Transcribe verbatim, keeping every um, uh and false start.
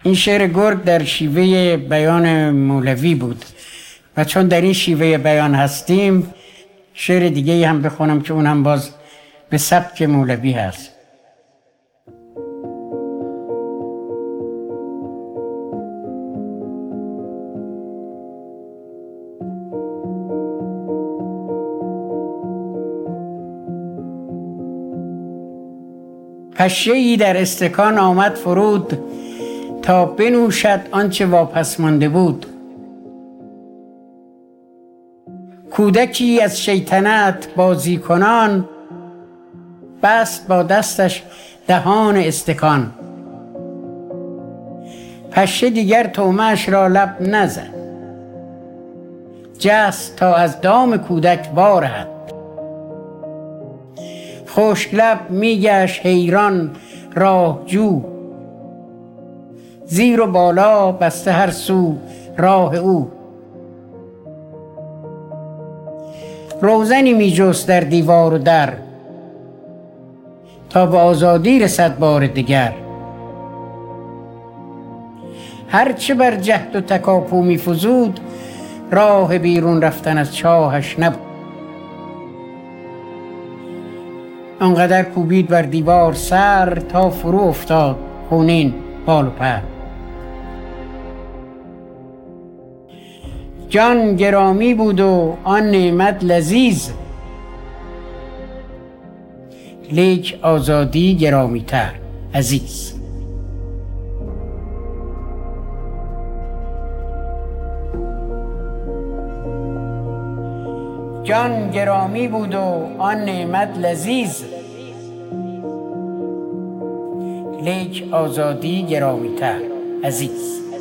این شعر گرگ در شیوه بیان مولوی بود و چون در این شیوه بیان هستیم شعر دیگه هم بخونم که اون هم باز به سبک مولوی هست. پشه ای در استکان آمد فرود، تا بنوشد آنچه واپس مانده بود. کودکی از شیطنت بازی کنان، بست با دستش دهان استکان. پشه دیگر طعمه‌اش را لب نزد، جست تا از دام کودک وارهد. خشک لب میگشت حیران راهجو، زیر و بالا بسته هر سو راه او. روزنی می جست در دیوار و در، تا به آزادی رسد بار دگر. هرچه بر جهد و تکاپو می فزود، راه بیرون رفتن از چاهش نبود. آنقدر کوبید بر دیوار سر، تا فرو افتاد خونین بال و پر. جان گرامی بود و آن نعمت لذیذ، لیک آزادی گرامی تر عزیز. جان گرامی بود و آن نعمت لذیذ، لیک آزادی گرامی تر عزیز.